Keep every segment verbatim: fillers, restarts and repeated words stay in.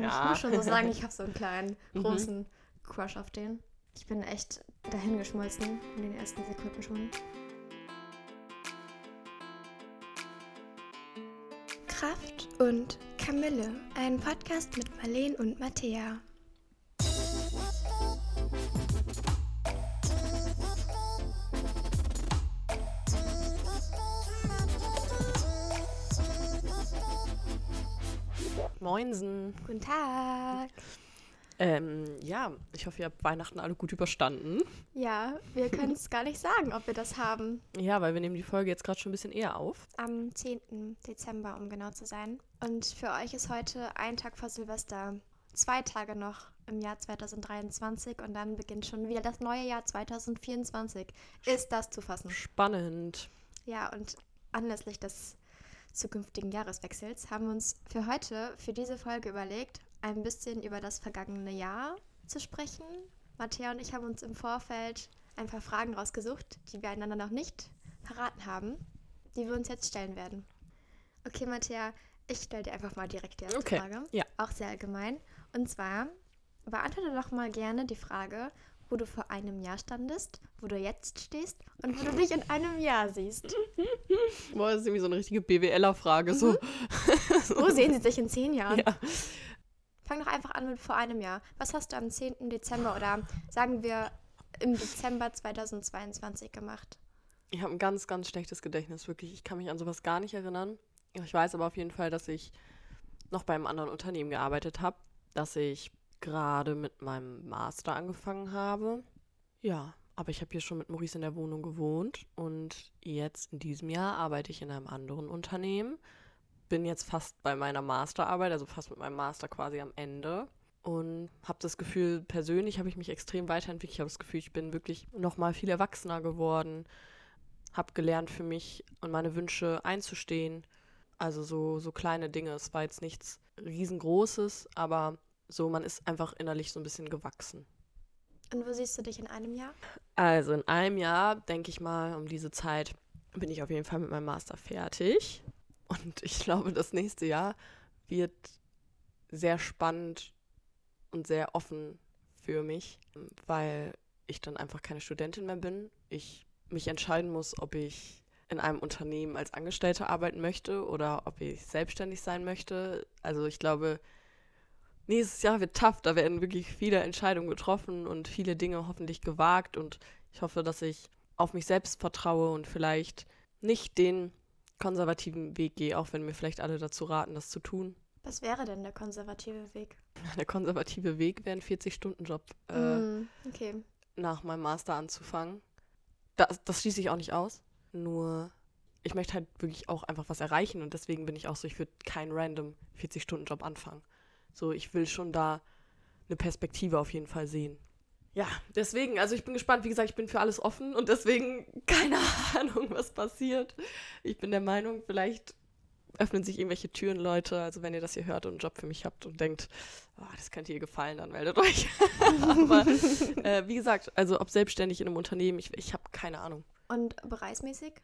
Ja. Ich muss schon so sagen, ich habe so einen kleinen, Mhm. großen Crush auf den. Ich bin echt dahin geschmolzen in den ersten Sekunden schon. Kraft und Kamille, ein Podcast mit Marleen und Mattea. Moinsen. Guten Tag. Ähm, ja, ich hoffe, ihr habt Weihnachten alle gut überstanden. Ja, wir können es gar nicht sagen, ob wir das haben. Ja, weil wir nehmen die Folge jetzt gerade schon ein bisschen eher auf. Am zehnten Dezember, um genau zu sein. Und für euch ist heute ein Tag vor Silvester. Zwei Tage noch im Jahr zweitausenddreiundzwanzig und dann beginnt schon wieder das neue Jahr zweitausendvierundzwanzig. Ist das zu fassen? Spannend. Ja, und anlässlich des zukünftigen Jahreswechsels haben wir uns für heute, für diese Folge überlegt, ein bisschen über das vergangene Jahr zu sprechen. Mattea und ich haben uns im Vorfeld ein paar Fragen rausgesucht, die wir einander noch nicht verraten haben, die wir uns jetzt stellen werden. Okay, Mattea, ich stelle dir einfach mal direkt die erste Okay, Frage. ja. Auch sehr allgemein. Und zwar, beantworte doch mal gerne die Frage, wo du vor einem Jahr standest, wo du jetzt stehst und wo du dich in einem Jahr siehst. Boah, das ist irgendwie so eine richtige B W L-er-Frage. So. Wo sehen sie sich in zehn Jahren? Ja. Fang doch einfach an mit vor einem Jahr. Was hast du am zehnten Dezember oder sagen wir im Dezember zweitausendzweiundzwanzig gemacht? Ich habe ein ganz, ganz schlechtes Gedächtnis, wirklich. Ich kann mich an sowas gar nicht erinnern. Ich weiß aber auf jeden Fall, dass ich noch bei einem anderen Unternehmen gearbeitet habe, dass ich gerade mit meinem Master angefangen habe. Ja, aber ich habe hier schon mit Maurice in der Wohnung gewohnt und jetzt in diesem Jahr arbeite ich in einem anderen Unternehmen. Bin jetzt fast bei meiner Masterarbeit, also fast mit meinem Master quasi am Ende und habe das Gefühl, persönlich habe ich mich extrem weiterentwickelt. Ich habe das Gefühl, ich bin wirklich noch mal viel erwachsener geworden, habe gelernt, für mich und meine Wünsche einzustehen. Also so, so kleine Dinge. Es war jetzt nichts riesengroßes, aber so, man ist einfach innerlich so ein bisschen gewachsen. Und wo siehst du dich in einem Jahr? Also in einem Jahr, denke ich mal, um diese Zeit bin ich auf jeden Fall mit meinem Master fertig. Und ich glaube, das nächste Jahr wird sehr spannend und sehr offen für mich, weil ich dann einfach keine Studentin mehr bin. Ich mich entscheiden muss, ob ich in einem Unternehmen als Angestellte arbeiten möchte oder ob ich selbstständig sein möchte. Also ich glaube, nächstes Jahr wird tough, da werden wirklich viele Entscheidungen getroffen und viele Dinge hoffentlich gewagt und ich hoffe, dass ich auf mich selbst vertraue und vielleicht nicht den konservativen Weg gehe, auch wenn mir vielleicht alle dazu raten, das zu tun. Was wäre denn der konservative Weg? Der konservative Weg wäre ein vierzig-Stunden-Job äh, Mm, okay. nach meinem Master anzufangen. Das, das schließe ich auch nicht aus, nur ich möchte halt wirklich auch einfach was erreichen und deswegen bin ich auch so, ich würde keinen random vierzig-Stunden-Job anfangen. So, ich will schon da eine Perspektive auf jeden Fall sehen. Ja, deswegen, also ich bin gespannt, wie gesagt, ich bin für alles offen und deswegen keine Ahnung, was passiert. Ich bin der Meinung, vielleicht öffnen sich irgendwelche Türen, Leute, also wenn ihr das hier hört und einen Job für mich habt und denkt, oh, das könnte ihr gefallen, dann meldet euch. Aber äh, wie gesagt, also ob selbstständig in einem Unternehmen, ich, ich habe keine Ahnung. Und bereichsmäßig?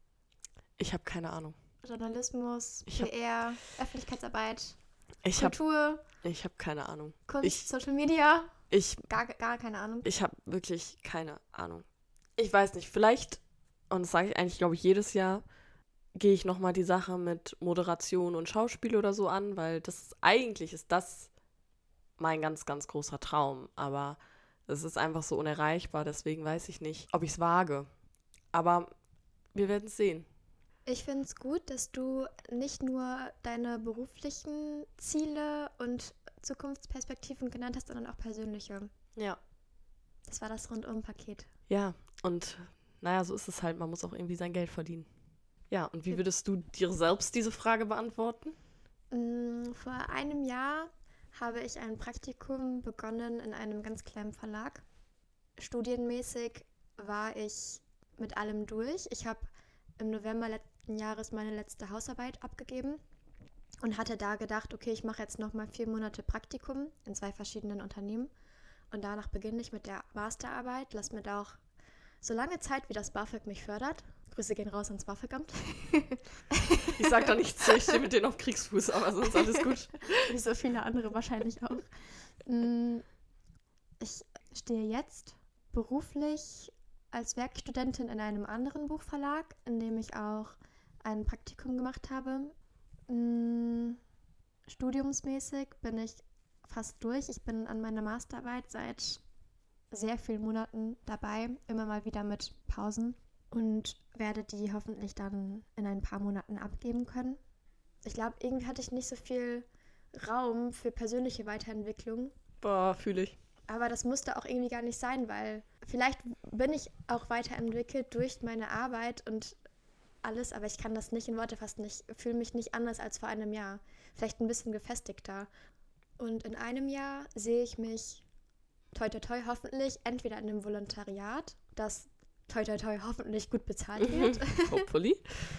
Ich habe keine Ahnung. Journalismus, Ich hab- P R, Öffentlichkeitsarbeit, Ich habe Kultur, ich hab keine Ahnung. Kunst, Ich- Social Media? Ich Gar, gar keine Ahnung. Ich habe wirklich keine Ahnung. Ich weiß nicht, vielleicht, und das sage ich eigentlich, glaube ich, jedes Jahr, gehe ich nochmal die Sache mit Moderation und Schauspiel oder so an, weil das ist, eigentlich ist das mein ganz, ganz großer Traum. Aber es ist einfach so unerreichbar, deswegen weiß ich nicht, ob ich es wage. Aber wir werden es sehen. Ich finde es gut, dass du nicht nur deine beruflichen Ziele und Zukunftsperspektiven genannt hast, sondern auch persönliche. Ja. Das war das Rundum-Paket. Ja, und naja, so ist es halt, man muss auch irgendwie sein Geld verdienen. Ja, und wie würdest du dir selbst diese Frage beantworten? Mm, Vor einem Jahr habe ich ein Praktikum begonnen in einem ganz kleinen Verlag. Studienmäßig war ich mit allem durch. Ich habe im November letzten Jahres meine letzte Hausarbeit abgegeben und hatte da gedacht, okay, ich mache jetzt nochmal vier Monate Praktikum in zwei verschiedenen Unternehmen und danach beginne ich mit der Masterarbeit. Lass mir da auch so lange Zeit, wie das BAföG mich fördert. Grüße gehen raus ans BAföG-Amt. Ich sag da nichts zu, ich stehe mit denen auf Kriegsfuß, aber sonst alles gut. Wie so viele andere wahrscheinlich auch. Ich stehe jetzt beruflich als Werkstudentin in einem anderen Buchverlag, in dem ich auch ein Praktikum gemacht habe. Studiumsmäßig bin ich fast durch. Ich bin an meiner Masterarbeit seit sehr vielen Monaten dabei, immer mal wieder mit Pausen und werde die hoffentlich dann in ein paar Monaten abgeben können. Ich glaube, irgendwie hatte ich nicht so viel Raum für persönliche Weiterentwicklung. Boah, fühle ich. Aber das musste auch irgendwie gar nicht sein, weil vielleicht bin ich auch weiterentwickelt durch meine Arbeit und alles, aber ich kann das nicht in Worte fassen. Ich fühle mich nicht anders als vor einem Jahr. Vielleicht ein bisschen gefestigter. Und in einem Jahr sehe ich mich, toi toi toi, hoffentlich entweder in einem Volontariat, das toi toi toi hoffentlich gut bezahlt wird. Hopefully.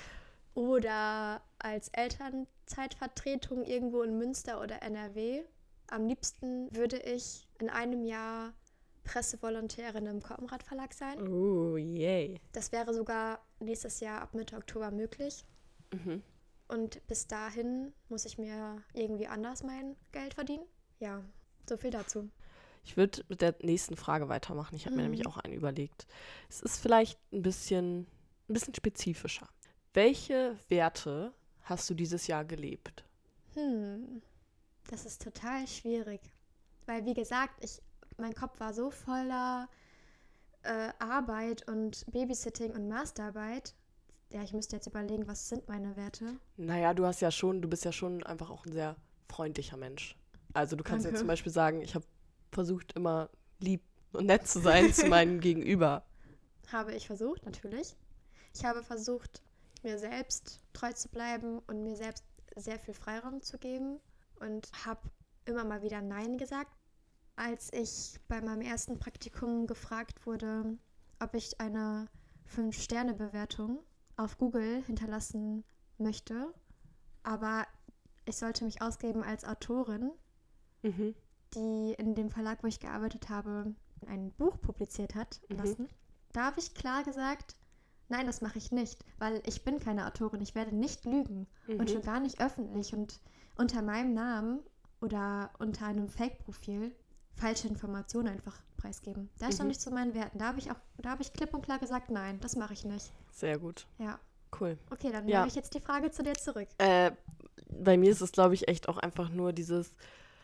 Oder als Elternzeitvertretung irgendwo in Münster oder N R W. Am liebsten würde ich in einem Jahr Pressevolontärin im Koppenrad Verlag sein. Oh, yay. Das wäre sogar nächstes Jahr ab Mitte Oktober möglich. Mhm. Und bis dahin muss ich mir irgendwie anders mein Geld verdienen. Ja, so viel dazu. Ich würde mit der nächsten Frage weitermachen. Ich habe mir Mhm. nämlich auch einen überlegt. Es ist vielleicht ein bisschen, ein bisschen spezifischer. Welche Werte hast du dieses Jahr gelebt? Hm, das ist total schwierig. Weil, wie gesagt, ich, mein Kopf war so voller äh, Arbeit und Babysitting und Masterarbeit. Ja, ich müsste jetzt überlegen, was sind meine Werte? Naja, du hast ja schon, du bist ja schon einfach auch ein sehr freundlicher Mensch. Also du kannst Danke. ja zum Beispiel sagen, ich habe versucht, immer lieb und nett zu sein zu meinem Gegenüber. Habe ich versucht, natürlich. Ich habe versucht, mir selbst treu zu bleiben und mir selbst sehr viel Freiraum zu geben und habe immer mal wieder Nein gesagt. Als ich bei meinem ersten Praktikum gefragt wurde, ob ich eine fünf Sterne Bewertung auf Google hinterlassen möchte, aber ich sollte mich ausgeben als Autorin, Mhm. die in dem Verlag, wo ich gearbeitet habe, ein Buch publiziert hat Mhm. lassen. Da habe ich klar gesagt, nein, das mache ich nicht, weil ich bin keine Autorin, ich werde nicht lügen Mhm. und schon gar nicht öffentlich und unter meinem Namen oder unter einem Fake-Profil falsche Informationen einfach preisgeben. Da stand Mhm. ich zu meinen Werten. Da habe ich auch, da habe ich klipp und klar gesagt, nein, das mache ich nicht. Sehr gut. Ja, Cool. okay, dann Ja. nehme ich jetzt die Frage zu dir zurück. Äh, bei mir ist es, glaube ich, echt auch einfach nur dieses,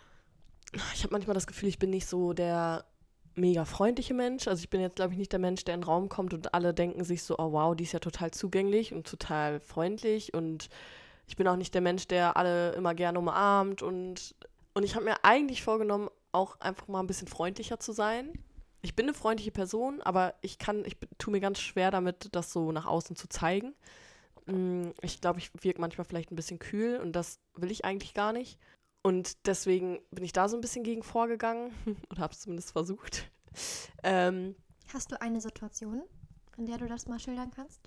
ich habe manchmal das Gefühl, ich bin nicht so der mega freundliche Mensch. Also ich bin jetzt, glaube ich, nicht der Mensch, der in den Raum kommt und alle denken sich so, oh wow, die ist ja total zugänglich und total freundlich. Und ich bin auch nicht der Mensch, der alle immer gerne umarmt. Und, und ich habe mir eigentlich vorgenommen, auch einfach mal ein bisschen freundlicher zu sein. Ich bin eine freundliche Person, aber ich kann, ich tue mir ganz schwer damit, das so nach außen zu zeigen. Mm, Ich glaube, ich wirke manchmal vielleicht ein bisschen kühl und das will ich eigentlich gar nicht. Und deswegen bin ich da so ein bisschen gegen vorgegangen oder habe es zumindest versucht. Ähm, Hast du eine Situation, in der du das mal schildern kannst?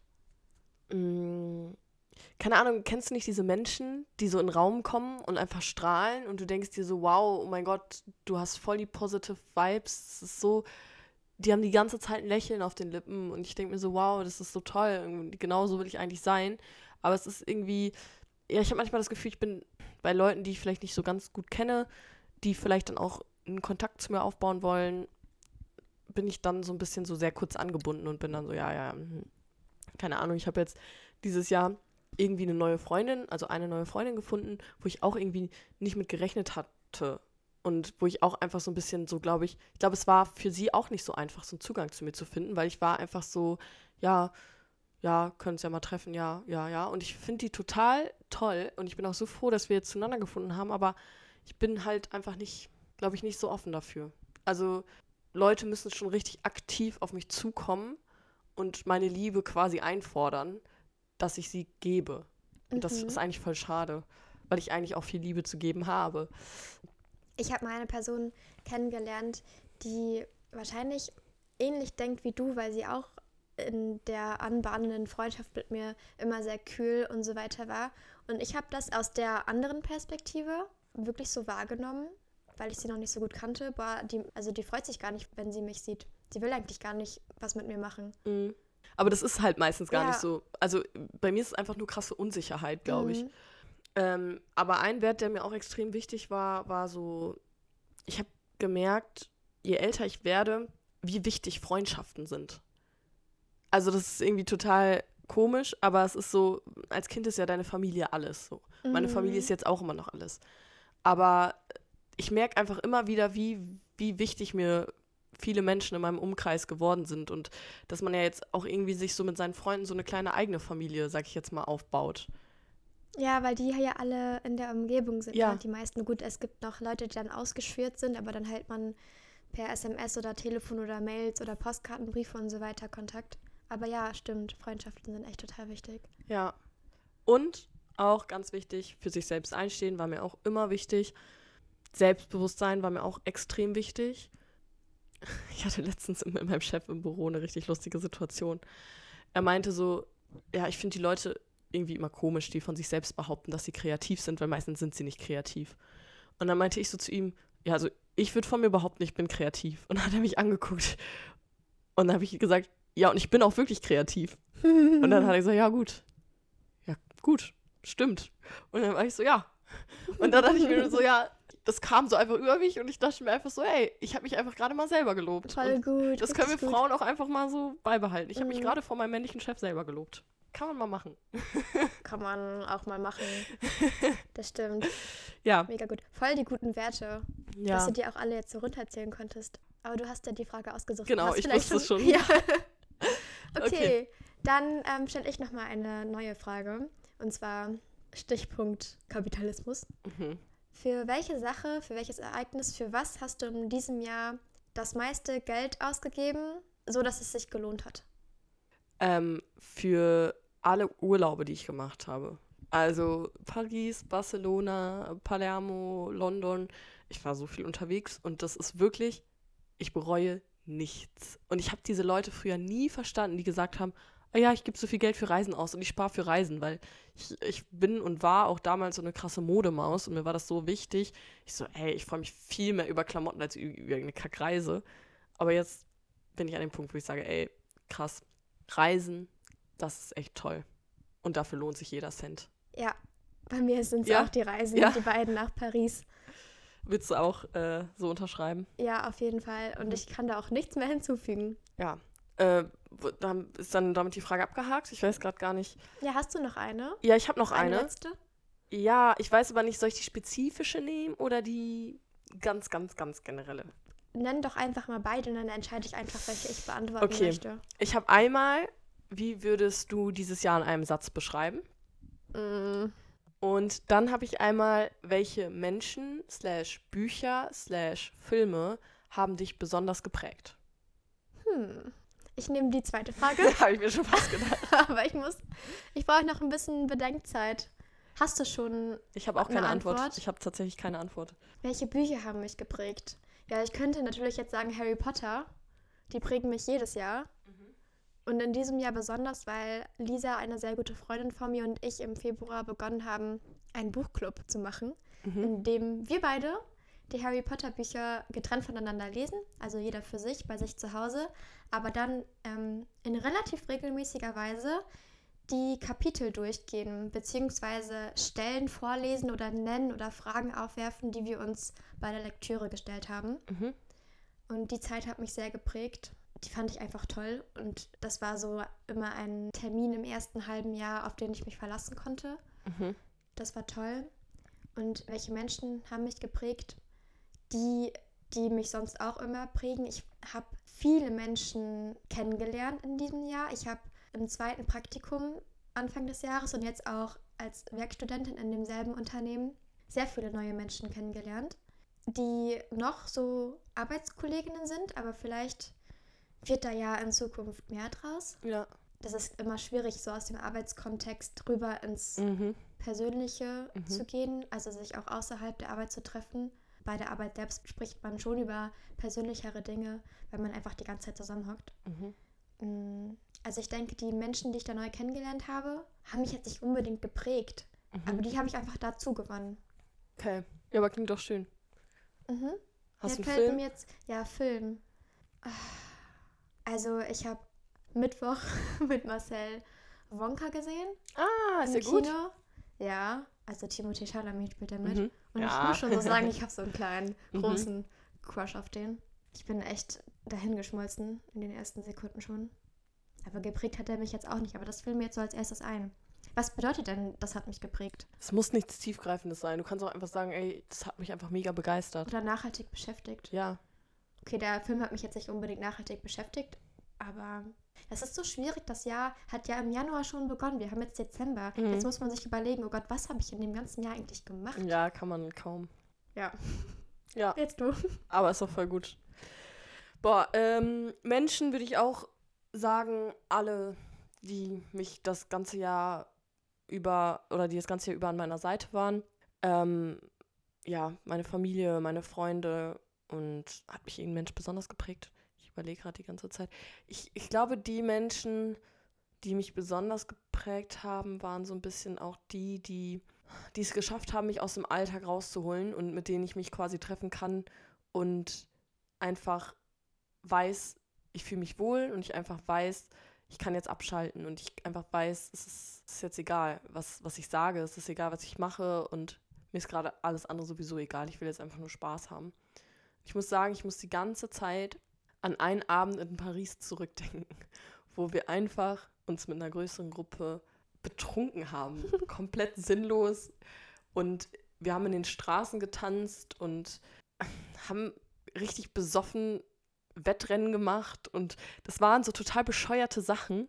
mh, keine Ahnung, kennst du nicht diese Menschen, die so in den Raum kommen und einfach strahlen und du denkst dir so, wow, oh mein Gott, du hast voll die positive Vibes. Es ist so, die haben die ganze Zeit ein Lächeln auf den Lippen und ich denke mir so, wow, das ist so toll. Und genau so will ich eigentlich sein. Aber es ist irgendwie, ja, ich habe manchmal das Gefühl, ich bin bei Leuten, die ich vielleicht nicht so ganz gut kenne, die vielleicht dann auch einen Kontakt zu mir aufbauen wollen, bin ich dann so ein bisschen so sehr kurz angebunden und bin dann so, ja, ja, mhm. keine Ahnung, ich habe jetzt dieses Jahr irgendwie eine neue Freundin, also eine neue Freundin gefunden, wo ich auch irgendwie nicht mit gerechnet hatte und wo ich auch einfach so ein bisschen so, glaube ich, ich glaube, es war für sie auch nicht so einfach, so einen Zugang zu mir zu finden, weil ich war einfach so, ja, ja, können uns ja mal treffen, ja, ja, ja. Und ich finde die total toll und ich bin auch so froh, dass wir jetzt zueinander gefunden haben, aber ich bin halt einfach nicht, glaube ich, nicht so offen dafür. Also Leute müssen schon richtig aktiv auf mich zukommen und meine Liebe quasi einfordern, dass ich sie gebe. Und das Mhm. ist eigentlich voll schade, weil ich eigentlich auch viel Liebe zu geben habe. Ich habe mal eine Person kennengelernt, die wahrscheinlich ähnlich denkt wie du, weil sie auch in der anbahnenden Freundschaft mit mir immer sehr kühl und so weiter war. Und ich habe das aus der anderen Perspektive wirklich so wahrgenommen, weil ich sie noch nicht so gut kannte. Boah, die, also die freut sich gar nicht, wenn sie mich sieht. Sie will eigentlich gar nicht was mit mir machen. Mhm. Aber das ist halt meistens gar Ja. nicht so. Also bei mir ist es einfach nur krasse Unsicherheit, glaube ich. Mhm. Ähm, aber ein Wert, der mir auch extrem wichtig war, war so, ich habe gemerkt, je älter ich werde, wie wichtig Freundschaften sind. Also das ist irgendwie total komisch, aber es ist so, als Kind ist ja deine Familie alles so. Meine Mhm. Familie ist jetzt auch immer noch alles. Aber ich merke einfach immer wieder, wie, wie wichtig mir viele Menschen in meinem Umkreis geworden sind und dass man ja jetzt auch irgendwie sich so mit seinen Freunden so eine kleine eigene Familie, sag ich jetzt mal, aufbaut. Ja, weil die ja alle in der Umgebung sind. Ja. Ne? Die meisten, gut, es gibt noch Leute, die dann ausgeschwört sind, aber dann hält man per S M S oder Telefon oder Mails oder Postkartenbriefe und so weiter Kontakt. Aber ja, stimmt, Freundschaften sind echt total wichtig. Ja. Und auch ganz wichtig, für sich selbst einstehen war mir auch immer wichtig. Selbstbewusstsein war mir auch extrem wichtig. Ich hatte letztens mit meinem Chef im Büro eine richtig lustige Situation. Er meinte so, ja, ich finde die Leute irgendwie immer komisch, die von sich selbst behaupten, dass sie kreativ sind, weil meistens sind sie nicht kreativ. Und dann meinte ich so zu ihm, ja, also ich würde von mir behaupten, ich bin kreativ. Und dann hat er mich angeguckt. Und dann habe ich gesagt, ja, und ich bin auch wirklich kreativ. Und dann hat er gesagt, ja, gut. Ja, gut, stimmt. Und dann war ich so, ja. Und dann dachte ich mir so, ja, das kam so einfach über mich und ich dachte mir einfach so, hey, ich habe mich einfach gerade mal selber gelobt. Voll und gut. das können wir richtig gut. Frauen auch einfach mal so beibehalten. Ich habe mich Mhm. gerade vor meinem männlichen Chef selber gelobt. Kann man mal machen. Kann man auch mal machen. Das stimmt. Ja, Mega gut. Voll die guten Werte, dass ja, du die auch alle jetzt so runterzählen konntest. Aber du hast ja die Frage ausgesucht. Genau, Hast ich vielleicht wusste es schon. Ja. Okay, Okay. dann ähm, stelle ich nochmal eine neue Frage. Und zwar Stichpunkt Kapitalismus. mhm. Für welche Sache, für welches Ereignis, für was hast du in diesem Jahr das meiste Geld ausgegeben, so dass es sich gelohnt hat? ähm, für alle Urlaube, die ich gemacht habe. Also Paris, Barcelona, Palermo, London. Ich war so viel unterwegs und das ist wirklich, ich bereue nichts. Und ich habe diese Leute früher nie verstanden, die gesagt haben, ah ja, ich gebe so viel Geld für Reisen aus und ich spare für Reisen, weil ich, ich bin und war auch damals so eine krasse Modemaus und mir war das so wichtig. Ich so, ey, ich freue mich viel mehr über Klamotten als über, über eine Kackreise. Aber jetzt bin ich an dem Punkt, wo ich sage, ey, krass, Reisen, das ist echt toll. Und dafür lohnt sich jeder Cent. Ja, bei mir sind es Ja. auch die Reisen, Ja. die beiden nach Paris. Willst du auch äh, so unterschreiben? Ja, auf jeden Fall. Und Mhm. ich kann da auch nichts mehr hinzufügen. Ja. Äh, wo- dann ist dann damit die Frage abgehakt? Ich weiß gerade gar nicht. Ja, hast du noch eine? Ja, ich habe noch Eine eine. letzte? Ja, ich weiß aber nicht, soll ich die spezifische nehmen oder die ganz, ganz, ganz generelle? Nenn doch einfach mal beide und dann entscheide ich einfach, welche ich beantworten Okay. möchte. Ich habe einmal, wie würdest du dieses Jahr in einem Satz beschreiben? Mm, Und dann habe ich einmal, welche Menschen, slash Bücher, slash Filme haben dich besonders geprägt? hm. Ich nehme die zweite Frage, Habe ich mir schon fast gedacht. aber ich muss, ich brauche noch ein bisschen Bedenkzeit. Hast du schon, Ich habe auch Eine keine Antwort. Antwort? Ich habe tatsächlich keine Antwort. welche Bücher haben mich geprägt? Ja, ich könnte natürlich jetzt sagen Harry Potter. Die prägen mich jedes Jahr. Und in diesem Jahr besonders, weil Lisa, eine sehr gute Freundin von mir, und ich im Februar begonnen haben, einen Buchclub zu machen, Mhm. in dem wir beide die Harry Potter Bücher getrennt voneinander lesen, also jeder für sich, bei sich zu Hause, aber dann ähm, in relativ regelmäßiger Weise die Kapitel durchgehen, beziehungsweise Stellen vorlesen oder nennen oder Fragen aufwerfen, die wir uns bei der Lektüre gestellt haben. Mhm. Und die Zeit hat mich sehr geprägt. Die fand ich einfach toll. Und das war so immer ein Termin im ersten halben Jahr, auf den ich mich verlassen konnte. Mhm. Das war toll. Und welche Menschen haben mich geprägt? Die, die mich sonst auch immer prägen. Ich habe viele Menschen kennengelernt in diesem Jahr. Ich habe im zweiten Praktikum Anfang des Jahres und jetzt auch als Werkstudentin in demselben Unternehmen sehr viele neue Menschen kennengelernt, die noch so Arbeitskolleginnen sind, aber vielleicht wird da ja in Zukunft mehr draus. Ja. Das ist immer schwierig, so aus dem Arbeitskontext rüber ins Mhm. Persönliche Mhm. zu gehen, also sich auch außerhalb der Arbeit zu treffen. Bei der Arbeit selbst spricht man schon über persönlichere Dinge, weil man einfach die ganze Zeit zusammenhockt. Mhm. Mm, Also ich denke, die Menschen, die ich da neu kennengelernt habe, haben mich jetzt nicht unbedingt geprägt, Mhm. aber die habe ich einfach dazu gewonnen. Okay. Ja, aber klingt doch schön. Mhm. Hast du Mir einen fällt Film? mir jetzt, ja, Film. Ah, Also ich habe Mittwoch mit Marcel Wonka gesehen. Ah, ist im ja gut. Kino. Ja, also Timothée Chalamet spielt da mit. Mhm. Und Ja. ich muss schon so sagen, ich habe so einen kleinen, Mhm. großen Crush auf den. Ich bin echt dahin geschmolzen in den ersten Sekunden schon. Aber geprägt hat er mich jetzt auch nicht. Aber das fiel mir jetzt so als erstes ein. Was bedeutet denn, das hat mich geprägt? Es muss nichts Tiefgreifendes sein. Du kannst auch einfach sagen, ey, das hat mich einfach mega begeistert. Oder nachhaltig beschäftigt? Ja. Okay, der Film hat mich jetzt nicht unbedingt nachhaltig beschäftigt, aber das ist so schwierig. Das Jahr hat ja im Januar schon begonnen. Wir haben jetzt Dezember. Mhm. Jetzt muss man sich überlegen, oh Gott, was habe ich in dem ganzen Jahr eigentlich gemacht? Ja, kann man kaum. Ja. Ja, Jetzt du. aber ist doch voll gut. Boah, ähm, Menschen würde ich auch sagen, alle, die mich das ganze Jahr über, oder die das ganze Jahr über an meiner Seite waren. Ähm, ja, meine Familie, meine Freunde, und hat mich irgendein Mensch besonders geprägt? Ich überlege gerade die ganze Zeit. Ich, ich glaube, die Menschen, die mich besonders geprägt haben, waren so ein bisschen auch die, die die es geschafft haben, mich aus dem Alltag rauszuholen und mit denen ich mich quasi treffen kann und einfach weiß, ich fühle mich wohl und ich einfach weiß, ich kann jetzt abschalten und ich einfach weiß, es ist, es ist jetzt egal, was, was ich sage, es ist egal, was ich mache und mir ist gerade alles andere sowieso egal, ich will jetzt einfach nur Spaß haben. Ich muss sagen, ich muss die ganze Zeit an einen Abend in Paris zurückdenken, wo wir einfach uns mit einer größeren Gruppe betrunken haben, komplett sinnlos, und wir haben in den Straßen getanzt und haben richtig besoffen Wettrennen gemacht und das waren so total bescheuerte Sachen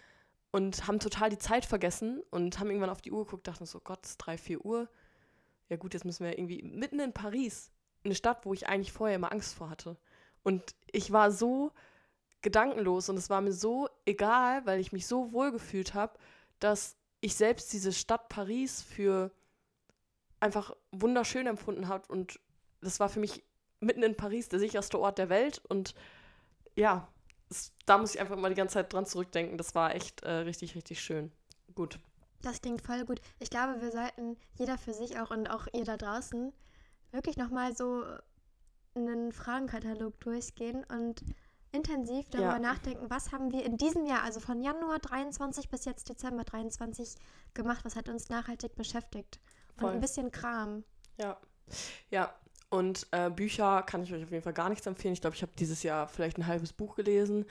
und haben total die Zeit vergessen und haben irgendwann auf die Uhr geguckt, dachten so, Gott, es ist drei, vier Uhr, ja gut, jetzt müssen wir irgendwie mitten in Paris, eine Stadt, wo ich eigentlich vorher immer Angst vor hatte, und ich war so gedankenlos und es war mir so egal, weil ich mich so wohl gefühlt habe, dass ich selbst diese Stadt Paris für einfach wunderschön empfunden habe. Und das war für mich mitten in Paris der sicherste Ort der Welt. Und ja, es, da muss ich einfach mal die ganze Zeit dran zurückdenken. Das war echt äh, richtig, richtig schön. Gut. Das klingt voll gut. Ich glaube, wir sollten jeder für sich auch und auch ihr da draußen wirklich nochmal so einen Fragenkatalog durchgehen und intensiv darüber Ja. nachdenken, was haben wir in diesem Jahr, also von Januar dreiundzwanzig bis jetzt Dezember dreiundzwanzig gemacht, was hat uns nachhaltig beschäftigt. Und Voll. ein bisschen Kram. Ja. Ja. Und äh, Bücher kann ich euch auf jeden Fall gar nichts empfehlen. Ich glaube, ich habe dieses Jahr vielleicht ein halbes Buch gelesen.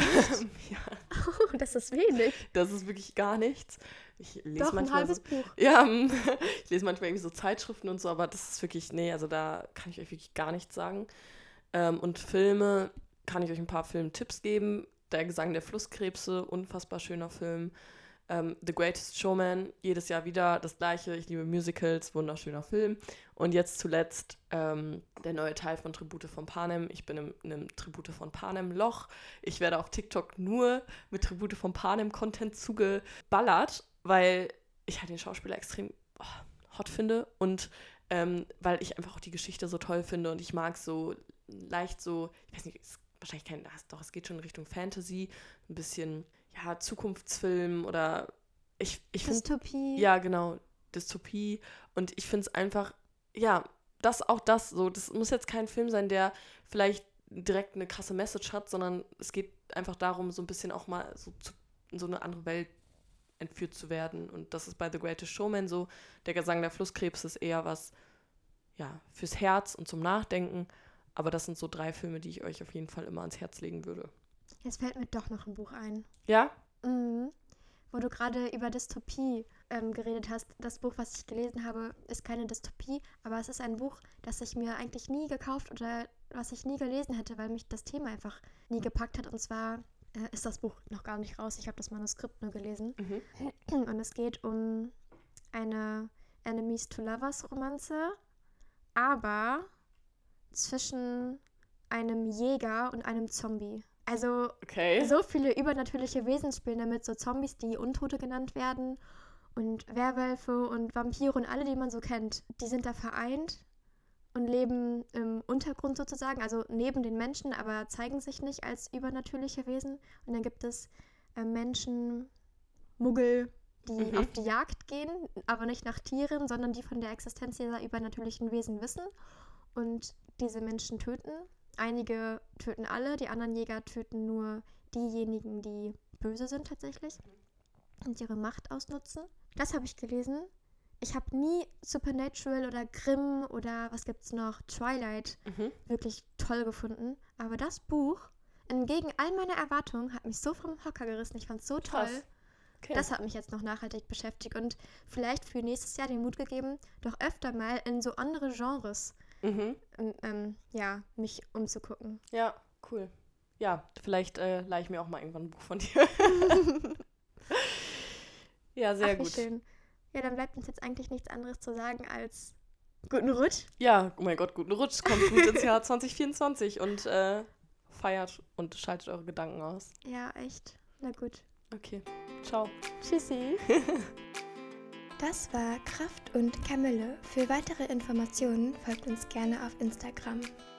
Ja, Oh, das ist wenig. das ist wirklich gar nichts. Ich lese Doch, ein manchmal halbes so, Buch. ja, ich lese manchmal irgendwie so Zeitschriften und so, aber das ist wirklich, nee, also da kann ich euch wirklich gar nichts sagen. Ähm, und Filme kann ich euch ein paar Filmtipps geben. Der Gesang der Flusskrebse, unfassbar schöner Film. Ähm, The Greatest Showman, jedes Jahr wieder das gleiche. Ich liebe Musicals, wunderschöner Film. Und jetzt zuletzt ähm, der neue Teil von Tribute von Panem. Ich bin im, in einem Tribute von Panem Loch. Ich werde auf TikTok nur mit Tribute von Panem Content zugeballert, weil ich halt den Schauspieler extrem oh, hot finde und ähm, weil ich einfach auch die Geschichte so toll finde und ich mag so leicht so, ich weiß nicht, es, wahrscheinlich kein, doch, es geht schon in Richtung Fantasy, ein bisschen, ja, Zukunftsfilm oder ich, ich finde, Dystopie. ja, genau, Dystopie, und ich finde es einfach, ja, das auch das, so, das muss jetzt kein Film sein, der vielleicht direkt eine krasse Message hat, sondern es geht einfach darum, so ein bisschen auch mal so zu, in so eine andere Welt entführt zu werden, und das ist bei The Greatest Showman so. Der Gesang der Flusskrebse ist eher was, ja, fürs Herz und zum Nachdenken, aber das sind so drei Filme, die ich euch auf jeden Fall immer ans Herz legen würde. Jetzt fällt mir doch noch ein Buch ein. Ja? Mhm. Wo du gerade über Dystopie ähm, geredet hast. Das Buch, was ich gelesen habe, ist keine Dystopie, aber es ist ein Buch, das ich mir eigentlich nie gekauft oder was ich nie gelesen hätte, weil mich das Thema einfach nie gepackt hat. Und zwar äh, ist das Buch noch gar nicht raus. Ich habe das Manuskript nur gelesen. Mhm. Und es geht um eine Enemies to Lovers Romanze, aber zwischen einem Jäger und einem Zombie. Also Okay. so viele übernatürliche Wesen spielen damit, so Zombies, die Untote genannt werden, und Werwölfe und Vampire und alle, die man so kennt. Die sind da vereint und leben im Untergrund sozusagen, also neben den Menschen, aber zeigen sich nicht als übernatürliche Wesen. Und dann gibt es äh, Menschen, Muggel, die Mhm. auf die Jagd gehen, aber nicht nach Tieren, sondern die von der Existenz dieser übernatürlichen Wesen wissen und diese Menschen töten. Einige töten alle, die anderen Jäger töten nur diejenigen, die böse sind tatsächlich und ihre Macht ausnutzen. Das habe ich gelesen. Ich habe nie Supernatural oder Grimm oder was gibt's noch, Twilight Mhm. wirklich toll gefunden. Aber das Buch, entgegen all meiner Erwartungen, hat mich so vom Hocker gerissen. Ich fand es so toll. Krass. Okay. Das hat mich jetzt noch nachhaltig beschäftigt und vielleicht für nächstes Jahr den Mut gegeben, doch öfter mal in so andere Genres Mhm. ähm, ähm, ja, mich umzugucken. Ja, cool. Ja, vielleicht äh, leihe ich mir auch mal irgendwann ein Buch von dir. Ja, sehr Ach, wie gut. schön. Ja, dann bleibt uns jetzt eigentlich nichts anderes zu sagen als guten Rutsch. Ja, oh mein Gott, guten Rutsch. Kommt gut ins Jahr zwanzig vierundzwanzig und äh, feiert und schaltet eure Gedanken aus. Ja, echt. Na gut. Okay, ciao. Tschüssi. Das war Kraft und Kamille. Für weitere Informationen folgt uns gerne auf Instagram.